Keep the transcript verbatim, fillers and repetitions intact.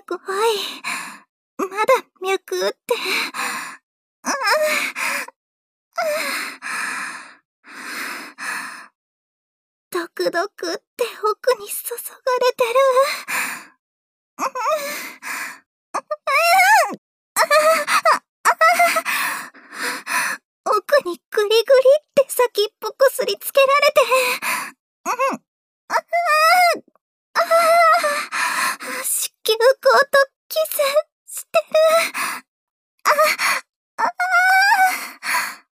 怖い。まだ脈打って。うぅドクドクって奥に注がれてる。うぅ奥にグリグリって先っぽこすりつけられて。